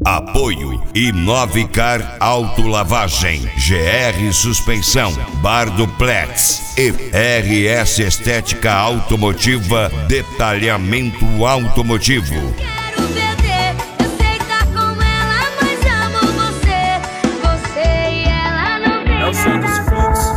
Apoio Inovicar Autolavagem, GR Suspensão, Bar do Plex e RS Estética Automotiva, Detalhamento Automotivo. Quero beber, eu sei tá com ela, mas amo você e ela não tem. É o som dos fluxos.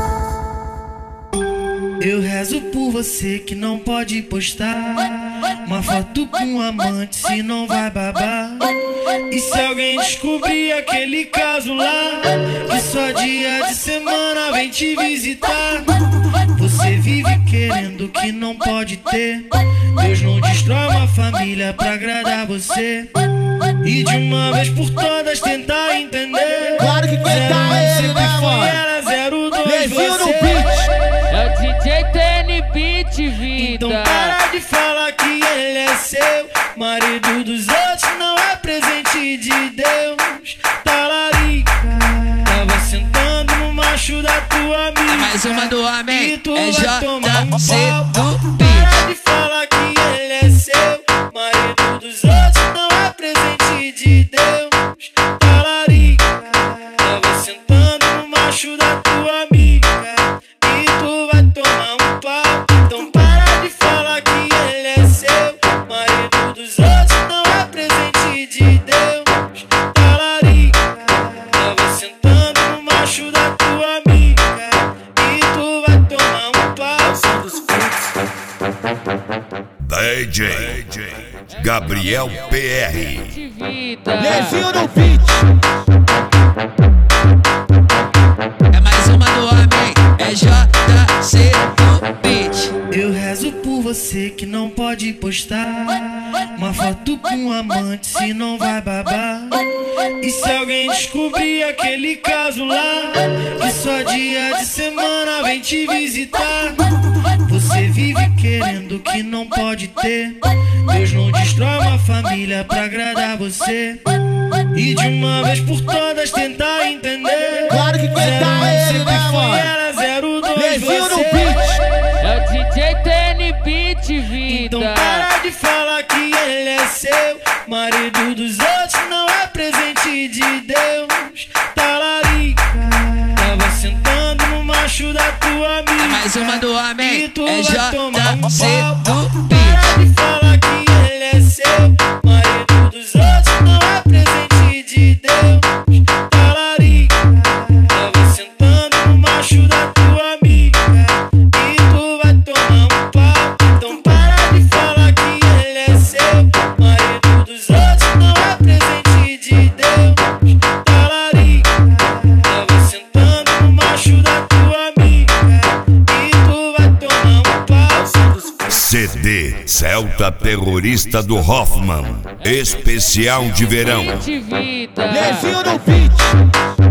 Eu rezo por você que não pode postar uma foto com um amante, se não vai babar. E se alguém descobrir aquele caso lá, que só dia de semana vem te visitar. Você vive querendo que não pode ter. Deus não destrói uma família pra agradar você. E de uma vez por todas tentar entender. Claro que quem tá é ele, né, mano? Era 02 Levinho no você. beat. É o DJ TN Beat, vida. Então para de falar que ele é seu. Marido dos outros não é presente de Deus. Talarica, tava sentando no macho da tua amiga. É mais uma do homem, E tu é vai tomar um JC pau. do Para de falar que ele é seu. Marido dos outros não é presente de Deus. Talarica, tava sentando no macho da tua amiga. E tu vai tomar um pau. Então para de falar que ele é seu. Marido dos outros não é presente de Deus. Talarica, tava sentando no macho da tua amiga. E tu vai tomar um pau. É o som dos fluxos. DJ Gabriel PR. Vida. Levinho no beat. É mais uma do homem, é JC do beat. Eu rezo por você que não pode postar uma foto com um amante, se não vai babar. E se alguém descobrir aquele caso lá, que só dia de semana vem te visitar. Você vive querendo que não pode ter. Deus não destrói uma família pra agradar você. E de uma vez por todas tentar entender. Claro que quem tá é ele, né, mano? Era 02 Levinho no você. beat. É o DJ TN Beat, Então vida. para de falar que ele é seu. Marido dos outros não é presente de Deus. Talarica, tava sentando no macho da tua amiga. É mais uma do homem, E tu é vai tomar um JC pau. do beat. Para de falar que ele é seu. Marido dos outros não é presente de Deus. Talarica, tava sentando no macho da tua amiga. E tu vai tomar um pau. Então para de falar que ele é seu. Marido dos outros não é presente de Deus. Talarica, tava sentando no macho da tua amiga. E tu vai tomar um pau. É o som dos fluxos. CD Celta Terrorista do Hoffman, especial de verão. Beat, vida. Levinho no beat.